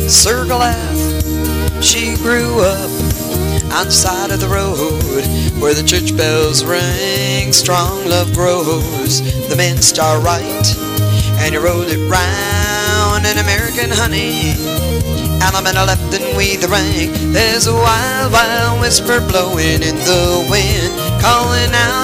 Circle F, she grew up on the side of the road where the church bells ring, strong love grows, the men start right, and you roll it round an American honey. And I'm in a left and we the right. There's a wild, wild whisper blowing in the wind, calling out